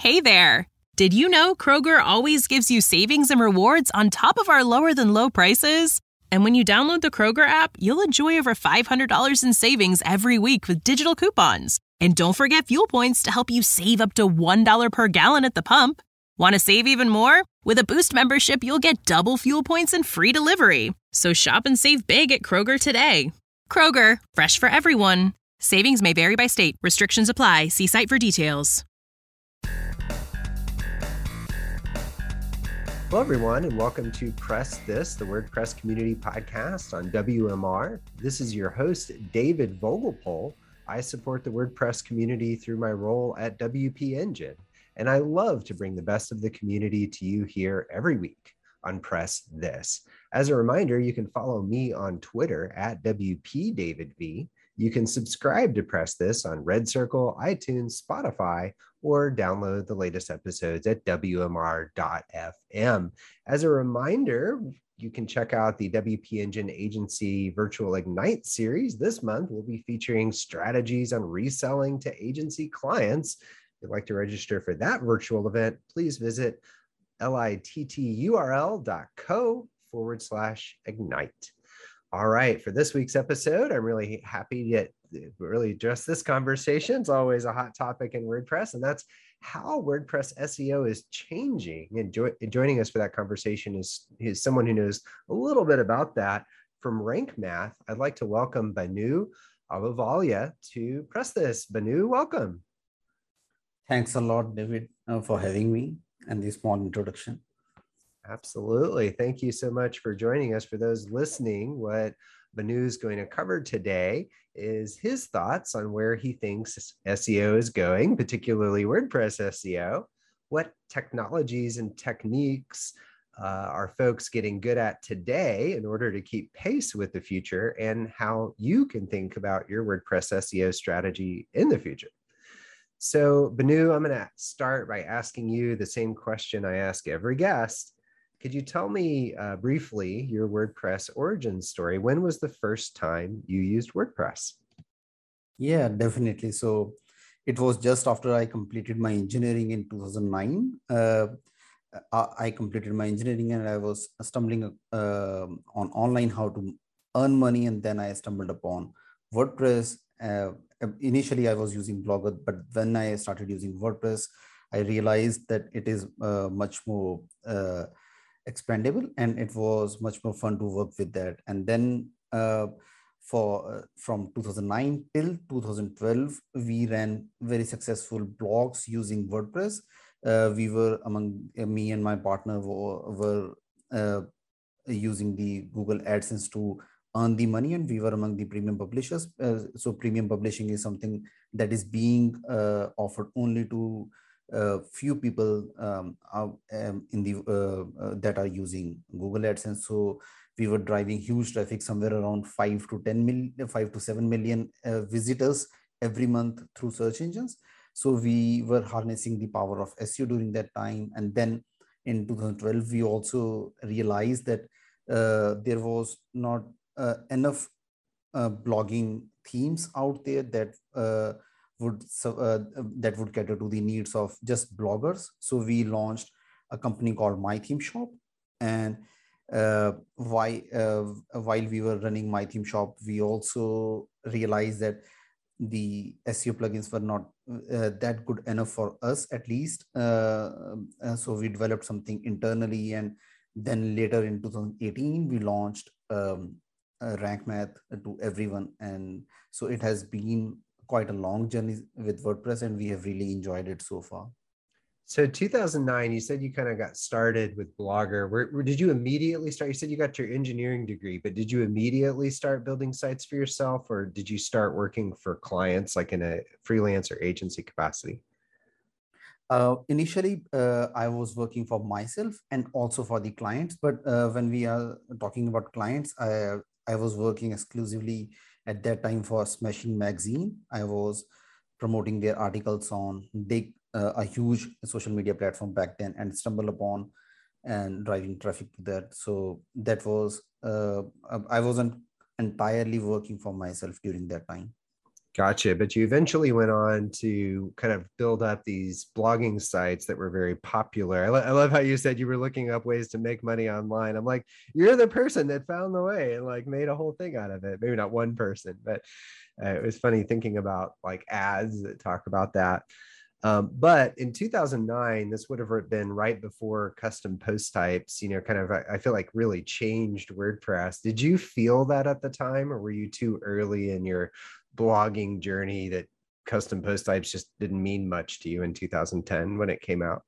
Hey there! Did you know Kroger always gives you savings and rewards on top of our lower than low prices? And when you download the Kroger app, you'll enjoy over $500 in savings every week with digital coupons. And don't forget fuel points to help you save up to $1 per gallon at the pump. Want to save even more? With a Boost membership, you'll get double fuel points and free delivery. So shop and save big at Kroger today. Kroger, fresh for everyone. Savings may vary by state. Restrictions apply. See site for details. Hello, everyone, and welcome to Press This, the WordPress community podcast on WMR. This is your host, David Vogelpohl. I support the WordPress community through my role at WP Engine, and I love to bring the best of the community to you here every week on Press This. As a reminder, you can follow me on Twitter at WPDavidV. You can subscribe to Press This on Red Circle, iTunes, Spotify, or download the latest episodes at WMR.fm. As a reminder, you can check out the WP Engine Agency Virtual Ignite series. This month, we'll be featuring strategies on reselling to agency clients. If you'd like to register for that virtual event, please visit litturl.co/ignite. All right, for this week's episode, I'm really happy to really address this conversation. It's always a hot topic in WordPress, and that's how WordPress SEO is changing. And joining us for that conversation is someone who knows a little bit about that from Rank Math. I'd like to welcome Banu Ahluwalia to Press This. Banu, welcome. Thanks a lot, David, for having me and this small introduction. Absolutely. Thank you so much for joining us. For those listening, what Banu is going to cover today is his thoughts on where he thinks SEO is going, particularly WordPress SEO. What technologies and techniques are folks getting good at today in order to keep pace with the future, and how you can think about your WordPress SEO strategy in the future. So, Banu, I'm going to start by asking you the same question I ask every guest. Could you tell me briefly your WordPress origin story? When was the first time you used WordPress? Yeah, definitely. So it was just after I completed my engineering in 2009. I completed my engineering and I was stumbling on online how to earn money. And then I stumbled upon WordPress. Initially, I was using Blogger, but when I started using WordPress, I realized that it is much more expandable, and it was much more fun to work with that. And then from 2009 till 2012, we ran very successful blogs using WordPress. We were me and my partner were using the Google AdSense to earn the money, and we were among the premium publishers. So premium publishing is something that is being offered only to few people in the that are using Google AdSense. So we were driving huge traffic, somewhere around 5 to 7 million visitors every month through search engines. So we were harnessing the power of SEO during that time. And then in 2012, we also realized that there was not enough blogging themes out there that would cater to the needs of just bloggers. So we launched a company called My Theme Shop, and while we were running My Theme Shop, we also realized that the SEO plugins were not that good enough for us, at least. So we developed something internally, and then later in 2018 we launched Rank Math to everyone. And so it has been quite a long journey with WordPress, and we have really enjoyed it so far. So 2009, you said you kind of got started with Blogger. Where did you immediately start? You said you got your engineering degree, but did you immediately start building sites for yourself, or did you start working for clients like in a freelance or agency capacity? Initially, I was working for myself and also for the clients. But when we are talking about clients, I was working exclusively at that time for Smashing Magazine. I was promoting their articles on a huge social media platform back then, and stumbled upon and driving traffic to that. So that was, I wasn't entirely working for myself during that time. Gotcha. But you eventually went on to kind of build up these blogging sites that were very popular. I love how you said you were looking up ways to make money online. I'm like, you're the person that found the way and like made a whole thing out of it. Maybe not one person, but it was funny thinking about like ads that talk about that. But in 2009, this would have been right before custom post types, kind of, I feel like really changed WordPress. Did you feel that at the time, or were you too early in your blogging journey that custom post types just didn't mean much to you in 2010 when it came out?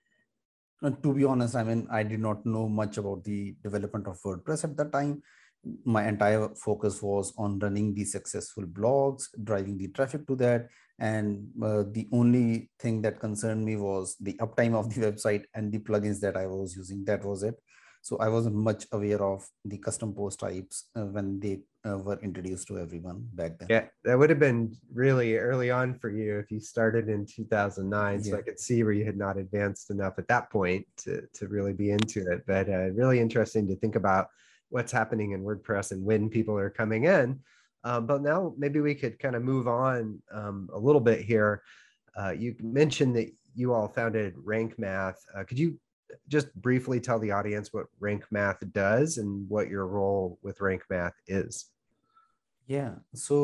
To be honest, I did not know much about the development of WordPress at that time. My entire focus was on running the successful blogs, driving the traffic to that. And the only thing that concerned me was the uptime of the website and the plugins that I was using. That was it. So I wasn't much aware of the custom post types when they were introduced to everyone back then. Yeah, that would have been really early on for you if you started in 2009. Yeah. So I could see where you had not advanced enough at that point to really be into it. But really interesting to think about what's happening in WordPress and when people are coming in. But now maybe we could kind of move on a little bit here. You mentioned that you all founded Rank Math. Could you just briefly tell the audience what Rank Math does and what your role with Rank Math is? Yeah.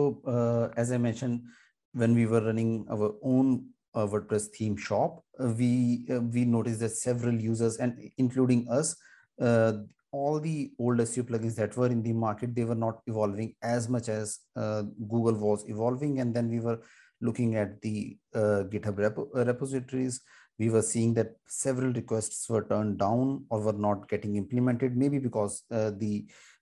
So as I mentioned, when we were running our own WordPress theme shop, we noticed that several users, and including us, all the old SEO plugins that were in the market, they were not evolving as much as Google was evolving. And then we were looking at the GitHub repositories. We were seeing that several requests were turned down or were not getting implemented, maybe because the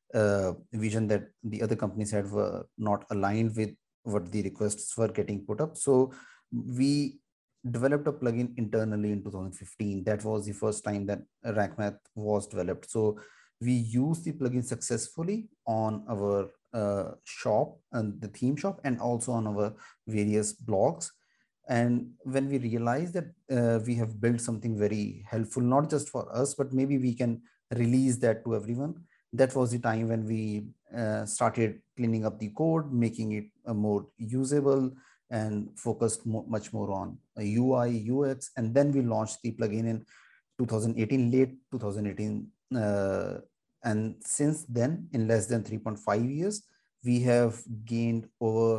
vision that the other companies had were not aligned with what the requests were getting put up. So we developed a plugin internally in 2015. That was the first time that Rank Math was developed. So we used the plugin successfully on our shop and the theme shop, and also on our various blogs. And when we realized that we have built something very helpful, not just for us, but maybe we can release that to everyone, that was the time when we started cleaning up the code, making it more usable, and focused much more on UI, UX. And then we launched the plugin in 2018, late 2018. And since then, in less than 3.5 years, we have gained over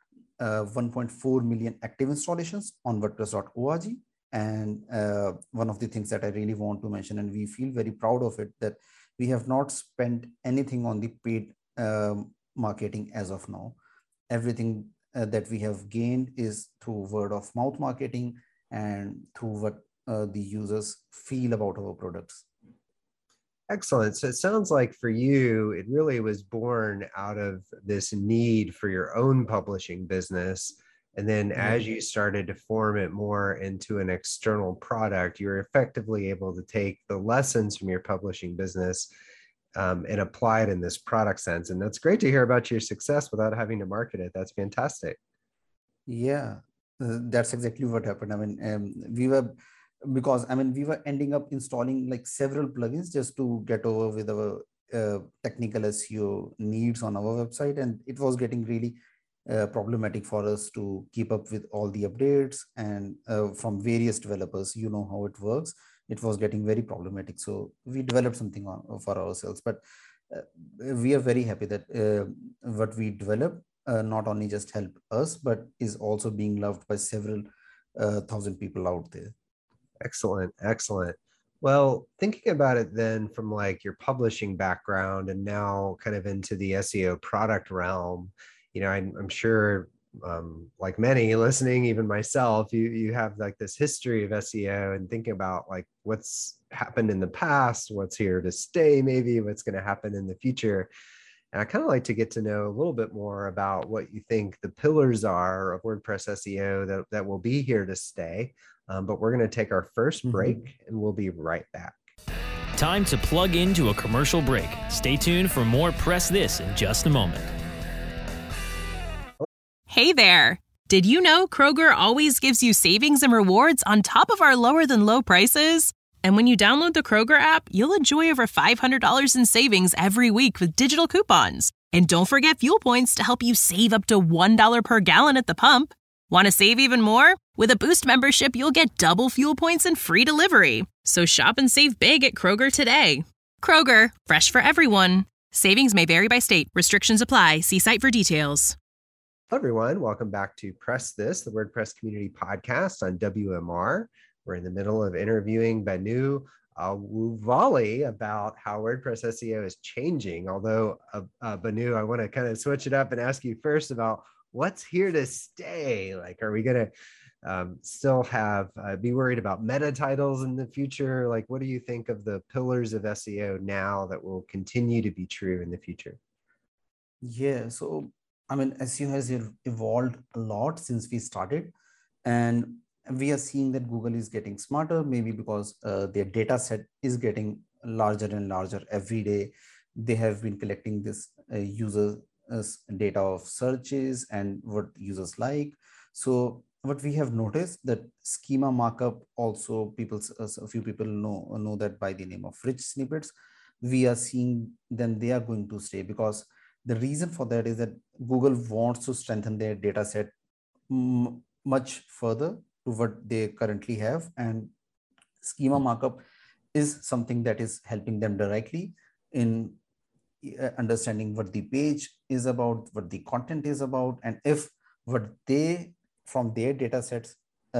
1.4 million active installations on WordPress.org. And one of the things that I really want to mention, and we feel very proud of it, that we have not spent anything on the paid marketing as of now. Everything that we have gained is through word of mouth marketing and through what the users feel about our products. Excellent. So it sounds like for you, it really was born out of this need for your own publishing business. And then as you started to form it more into an external product, you were effectively able to take the lessons from your publishing business and apply it in this product sense. And that's great to hear about your success without having to market it. That's fantastic. Yeah, that's exactly what happened. We were ending up installing like several plugins just to get over with our technical SEO needs on our website. And it was getting really problematic for us to keep up with all the updates and from various developers. You know how it works. It was getting very problematic. So we developed something for ourselves. But we are very happy that what we developed not only just helped us, but is also being loved by several thousand people out there. Excellent. Excellent. Well, thinking about it then from like your publishing background and now kind of into the SEO product realm, I'm sure like many listening, even myself, you have like this history of SEO and thinking about like what's happened in the past, what's here to stay, maybe what's going to happen in the future. And I kind of like to get to know a little bit more about what you think the pillars are of WordPress SEO that will be here to stay. But we're going to take our first break and we'll be right back. Time to plug into a commercial break. Stay tuned for more Press This in just a moment. Hey there! Did you know Kroger always gives you savings and rewards on top of our lower than low prices? And when you download the Kroger app, you'll enjoy over $500 in savings every week with digital coupons. And don't forget fuel points to help you save up to $1 per gallon at the pump. Want to save even more? With a Boost membership, you'll get double fuel points and free delivery. So shop and save big at Kroger today. Kroger, fresh for everyone. Savings may vary by state. Restrictions apply. See site for details. Hello, everyone. Welcome back to Press This, the WordPress Community Podcast on WMR. We're in the middle of interviewing Banu Awuvali about how WordPress SEO is changing. Although, Banu, I want to kind of switch it up and ask you first about what's here to stay. Like, are we going to still have, be worried about meta titles in the future? Like, what do you think of the pillars of SEO now that will continue to be true in the future? Yeah, so I mean, SEO has evolved a lot since we started, and we are seeing that Google is getting smarter, maybe because their data set is getting larger and larger every day. They have been collecting this user data of searches and what users like. So what we have noticed that schema markup also a few people know that by the name of rich snippets. We are seeing them, they are going to stay, because the reason for that is that Google wants to strengthen their data set much further to what they currently have. And schema markup is something that is helping them directly in understanding what the page is about, what the content is about, and if what they from their data sets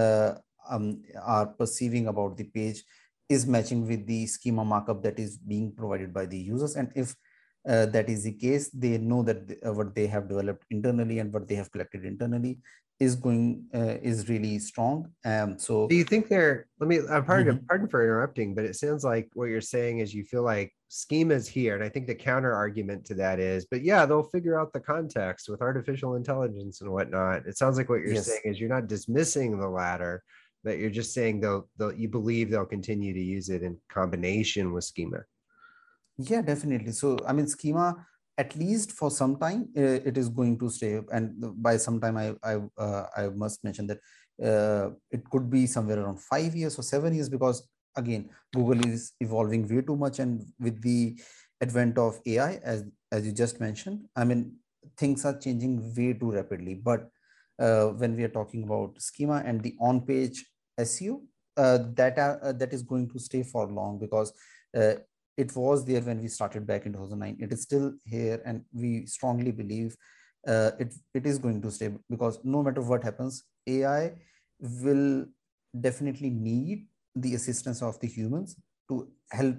are perceiving about the page is matching with the schema markup that is being provided by the users. And if that is the case, they know that what they have developed internally and what they have collected internally is really strong. So do you think pardon for interrupting, but it sounds like what you're saying is you feel like schema is here. And I think the counter argument to that is, but yeah, they'll figure out the context with artificial intelligence and whatnot. It sounds like what you're saying is you're not dismissing the latter, but you're just saying you believe they'll continue to use it in combination with schema. Yeah, definitely. So, I mean, schema, at least for some time, it is going to stay. And by some time, I must mention that it could be somewhere around 5 years or 7 years, because again, Google is evolving way too much. And with the advent of AI, as you just mentioned, I mean, things are changing way too rapidly. But when we are talking about schema and the on-page SEO, that is going to stay for long, because it was there when we started back in 2009. It is still here, and we strongly believe it is going to stay, because no matter what happens, AI will definitely need the assistance of the humans to help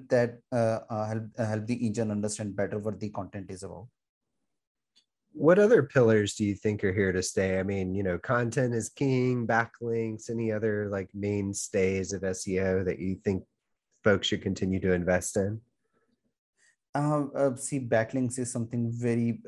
help the engine understand better what the content is about. What other pillars do you think are here to stay? I mean, content is king, backlinks, any other like mainstays of SEO that you think folks should continue to invest in? See, backlinks is something very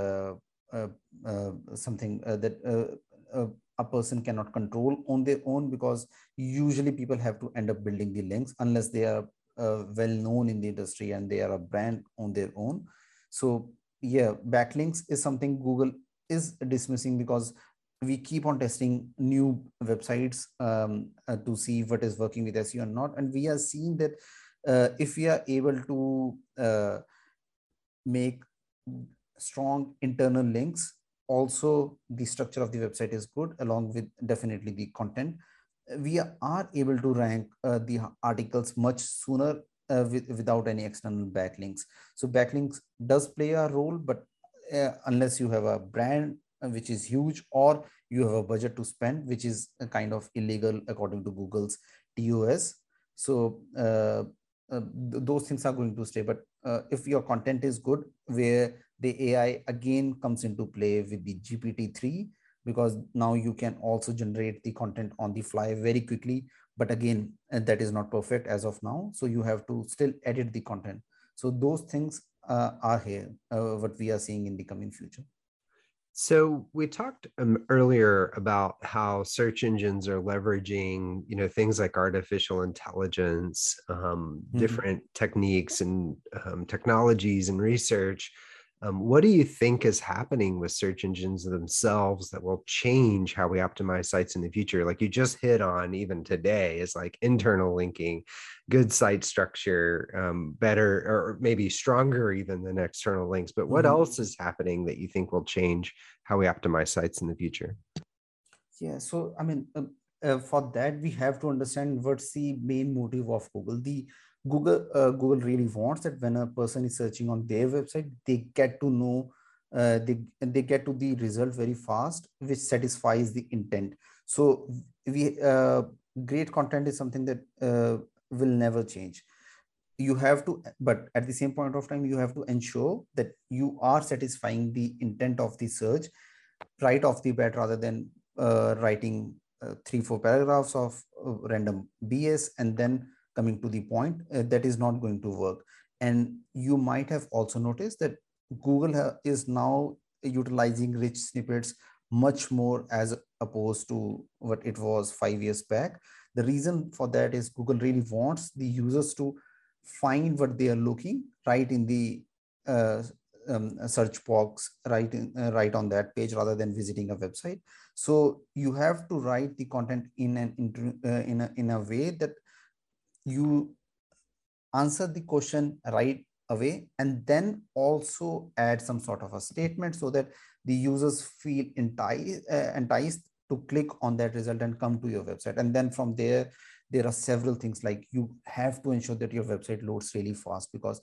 something that a person cannot control on their own, because usually people have to end up building the links unless they are well known in the industry and they are a brand on their own. So yeah, backlinks is something Google is dismissing, because we keep on testing new websites to see what is working with SEO or not. And we are seeing that if we are able to make strong internal links, also the structure of the website is good, along with definitely the content, we are able to rank the articles much sooner without any external backlinks. So backlinks does play a role, but unless you have a brand which is huge, or you have a budget to spend, which is a kind of illegal according to Google's TOS. So those things are going to stay. But if your content is good, where the AI again comes into play with the GPT-3, because now you can also generate the content on the fly very quickly. But again, that is not perfect as of now. So you have to still edit the content. So those things are here, what we are seeing in the coming future. So we talked earlier about how search engines are leveraging, things like artificial intelligence, different techniques and technologies and research What do you think is happening with search engines themselves that will change how we optimize sites in the future? Like you just hit on even today is like internal linking, good site structure, better or maybe stronger even than external links. But what else is happening that you think will change how we optimize sites in the future? Yeah, so I mean, for that we have to understand what's the main motive of Google. Google really wants that when a person is searching on their website, they get to know, they get to the result very fast, which satisfies the intent. So we great content is something that will never change. You have to, but at the same point of time, you have to ensure that you are satisfying the intent of the search right off the bat, rather than writing 3-4 paragraphs of random BS and then coming to the point. That is not going to work. And you might have also noticed that Google is now utilizing rich snippets much more as opposed to what it was 5 years back. The reason for that is Google really wants the users to find what they are looking right in the search box, right on that page, rather than visiting a website. So you have to write the content in a way that you answer the question right away, and then also add some sort of a statement so that the users feel enticed to click on that result and come to your website. And then from there are several things, like you have to ensure that your website loads really fast, because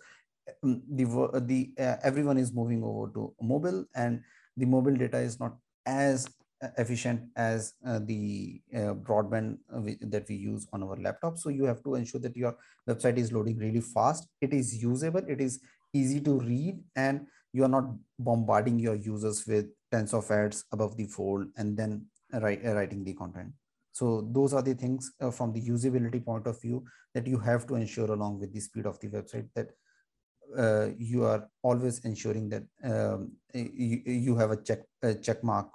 everyone is moving over to mobile, and the mobile data is not as efficient as the broadband that we use on our laptop. So you have to ensure that your website is loading really fast, it is usable, it is easy to read, and you are not bombarding your users with tens of ads above the fold and then writing the content. So those are the things from the usability point of view that you have to ensure, along with the speed of the website, that you are always ensuring that you have a check mark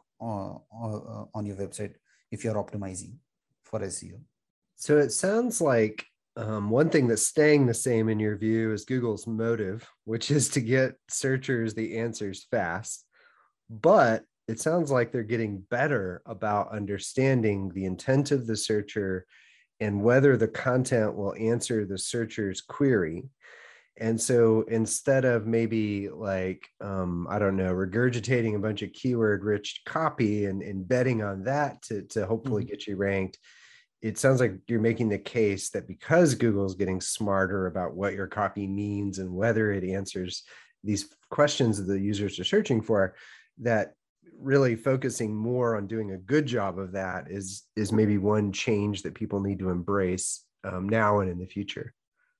on your website if you're optimizing for SEO. So it sounds like one thing that's staying the same in your view is Google's motive, which is to get searchers the answers fast. But it sounds like they're getting better about understanding the intent of the searcher and whether the content will answer the searcher's query. And so instead of maybe like, I don't know, regurgitating a bunch of keyword rich copy and betting on that to hopefully get you ranked, it sounds like you're making the case that because Google's getting smarter about what your copy means and whether it answers these questions that the users are searching for, that really focusing more on doing a good job of that is maybe one change that people need to embrace now and in the future.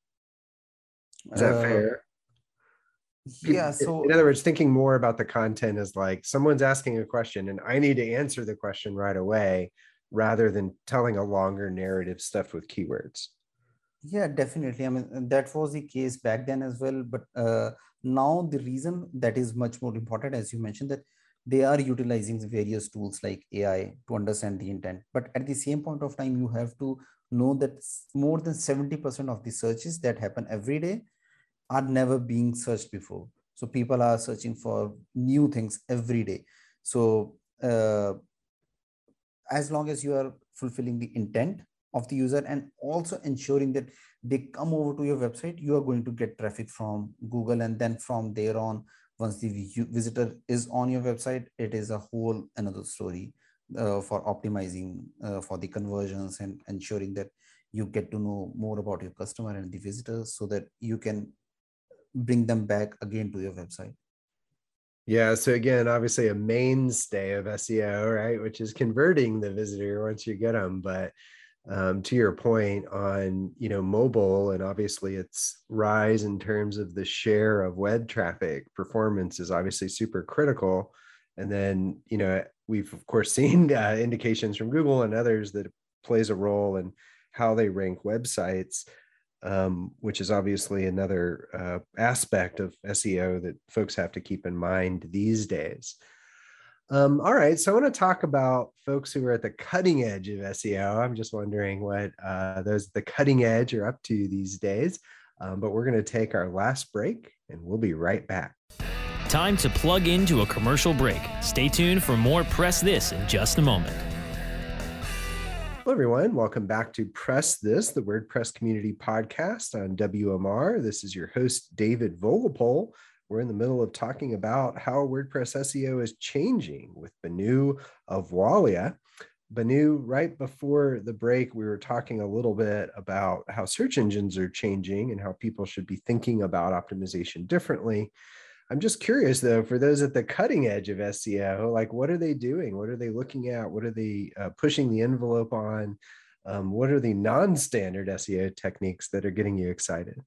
Is that fair? Yeah. So in other words, thinking more about the content is like someone's asking a question and I need to answer the question right away, rather than telling a longer narrative stuffed with keywords. Yeah, definitely. I mean, that was the case back then as well. But now the reason that is much more important, as you mentioned, that they are utilizing various tools like AI to understand the intent. But at the same point of time, you have to know that more than 70% of the searches that happen every day are never being searched before. So people are searching for new things every day. So as long as you are fulfilling the intent of the user and also ensuring that they come over to your website, you are going to get traffic from Google. And then from there on, once the visitor is on your website, it is a whole another story for optimizing for the conversions and ensuring that you get to know more about your customer and the visitors so that you can bring them back again to your website. Yeah. So again, obviously a mainstay of SEO, right, which is converting the visitor once you get them. But to your point on, mobile, and obviously its rise in terms of the share of web traffic, performance is obviously super critical. And then, we've of course seen indications from Google and others that it plays a role in how they rank websites, which is obviously another aspect of SEO that folks have to keep in mind these days. All right, so I want to talk about folks who are at the cutting edge of SEO. I'm just wondering what those at the cutting edge are up to these days. But we're going to take our last break and we'll be right back. Time to plug into a commercial break. Stay tuned for more Press This in just a moment. Hello, everyone. Welcome back to Press This, the WordPress community podcast on WMR. This is your host, David Vogelpohl. We're in the middle of talking about how WordPress SEO is changing with Banu of Walia. Banu, right before the break, we were talking a little bit about how search engines are changing and how people should be thinking about optimization differently. I'm just curious, though, for those at the cutting edge of SEO, like what are they doing? What are they looking at? What are they pushing the envelope on? What are the non-standard SEO techniques that are getting you excited?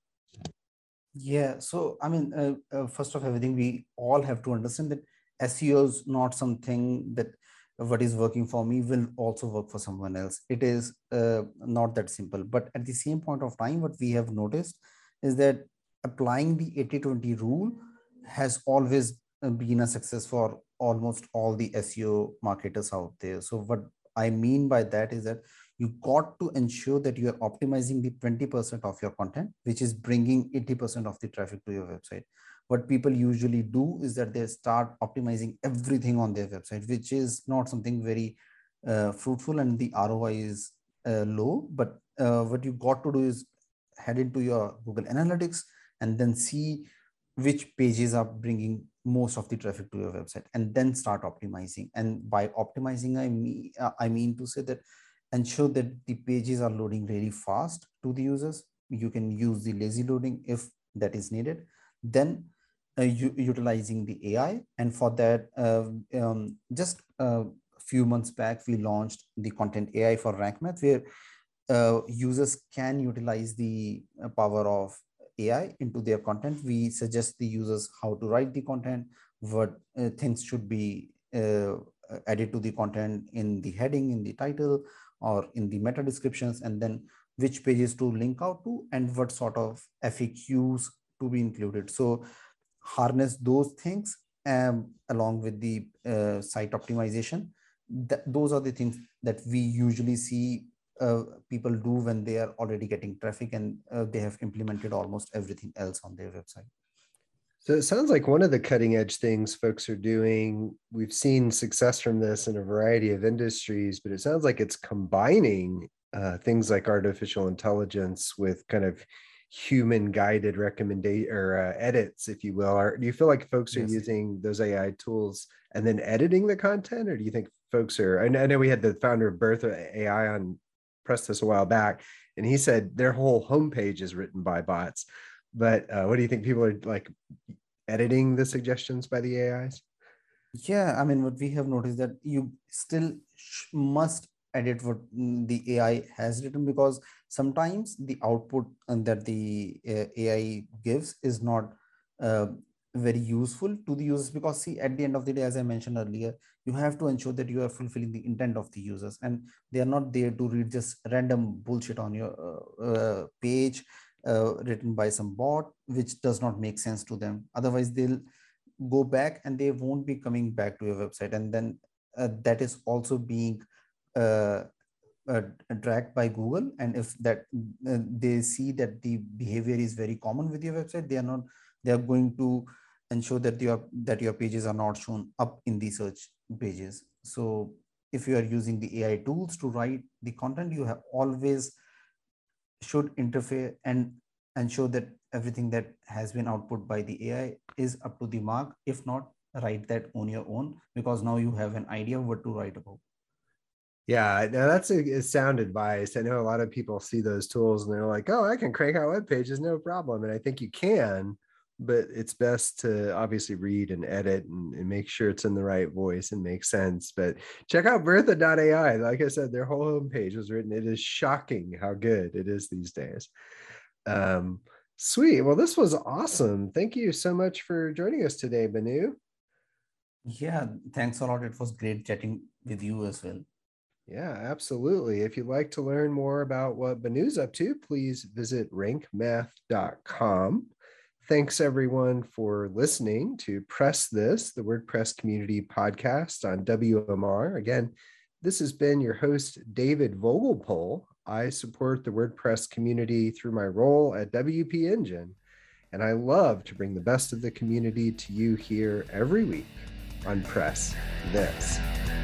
Yeah, so I mean, first of everything, we all have to understand that SEO is not something that what is working for me will also work for someone else. It is not that simple. But at the same point of time, what we have noticed is that applying the 80-20 rule has always been a success for almost all the SEO marketers out there. So what I mean by that is that you got to ensure that you are optimizing the 20% of your content, which is bringing 80% of the traffic to your website. What people usually do is that they start optimizing everything on their website, which is not something very fruitful, and the ROI is low. But what you got to do is head into your Google Analytics and then see which pages are bringing most of the traffic to your website, and then start optimizing. And by optimizing, I mean to say that ensure that the pages are loading really fast to the users. You can use the lazy loading if that is needed. Then utilizing the AI. And for that, just a few months back, we launched the Content AI for Rank Math, where users can utilize the power of AI into their content. We suggest the users how to write the content, what things should be added to the content in the heading, in the title, or in the meta descriptions, and then which pages to link out to, and what sort of FAQs to be included. So harness those things along with the site optimization. Those are the things that we usually see people do when they are already getting traffic and they have implemented almost everything else on their website. So it sounds like one of the cutting edge things folks are doing, we've seen success from this in a variety of industries, but it sounds like it's combining things like artificial intelligence with kind of human guided recommendation or edits, if you will. Or do you feel like folks are using those AI tools and then editing the content? Or do you think folks are, I know we had the founder of Bertha AI on Press This a while back, and he said their whole homepage is written by bots. But what do you think? People are like editing the suggestions by the AIs? Yeah, I mean, what we have noticed that you still must edit what the AI has written, because sometimes the output that the AI gives is not very useful to the users. Because see, at the end of the day, as I mentioned earlier, you have to ensure that you are fulfilling the intent of the users, and they are not there to read just random bullshit on your page written by some bot, which does not make sense to them. Otherwise, they'll go back and they won't be coming back to your website. And then that is also being tracked by Google. And if that they see that the behavior is very common with your website, they are going to ensure that your pages are not shown up in the search pages. So if you are using the AI tools to write the content, you have always should interfere and ensure that everything that has been output by the AI is up to the mark. If not, write that on your own, because now you have an idea of what to write about. Yeah, now that's a sound advice. I know a lot of people see those tools and they're like, oh, I can crank out web pages, no problem. And I think you can, but it's best to obviously read and edit and make sure it's in the right voice and makes sense. But check out Bertha.ai. Like I said, their whole homepage was written. It is shocking how good it is these days. Sweet. Well, this was awesome. Thank you so much for joining us today, Banu. Yeah, thanks a lot. It was great chatting with you as well. Yeah, absolutely. If you'd like to learn more about what Banu's up to, please visit rankmath.com. Thanks, everyone, for listening to Press This, the WordPress community podcast on WMR. Again, this has been your host, David Vogelpohl. I support the WordPress community through my role at WP Engine. and I love to bring the best of the community to you here every week on Press This.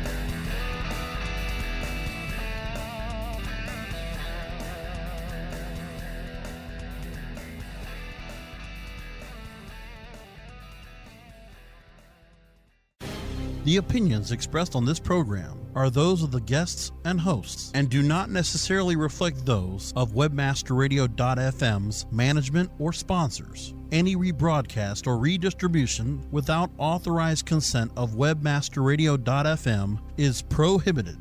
The opinions expressed on this program are those of the guests and hosts and do not necessarily reflect those of WebmasterRadio.fm's management or sponsors. Any rebroadcast or redistribution without authorized consent of WebmasterRadio.fm is prohibited.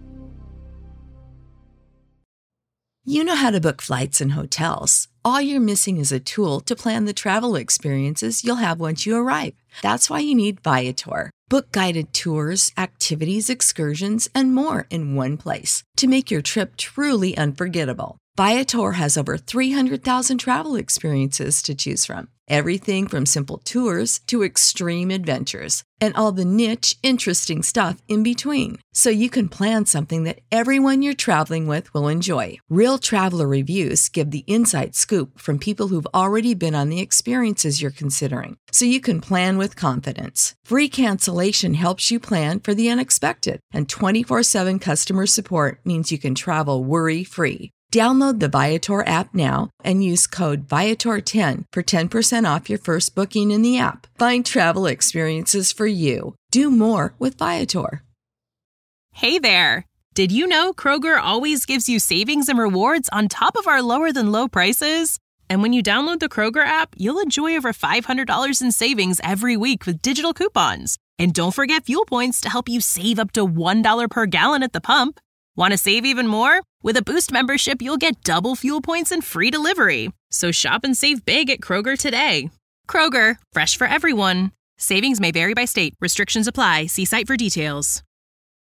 You know how to book flights and hotels. All you're missing is a tool to plan the travel experiences you'll have once you arrive. That's why you need Viator. Book guided tours, activities, excursions, and more in one place to make your trip truly unforgettable. Viator has over 300,000 travel experiences to choose from. Everything from simple tours to extreme adventures and all the niche, interesting stuff in between. So you can plan something that everyone you're traveling with will enjoy. Real traveler reviews give the inside scoop from people who've already been on the experiences you're considering. So you can plan with confidence. Free cancellation helps you plan for the unexpected. And 24/7 customer support means you can travel worry-free. Download the Viator app now and use code Viator10 for 10% off your first booking in the app. Find travel experiences for you. Do more with Viator. Hey there! Did you know Kroger always gives you savings and rewards on top of our lower than low prices? And when you download the Kroger app, you'll enjoy over $500 in savings every week with digital coupons. And don't forget fuel points to help you save up to $1 per gallon at the pump. Want to save even more? With a Boost membership, you'll get double fuel points and free delivery. So shop and save big at Kroger today. Kroger, fresh for everyone. Savings may vary by state. Restrictions apply. See site for details.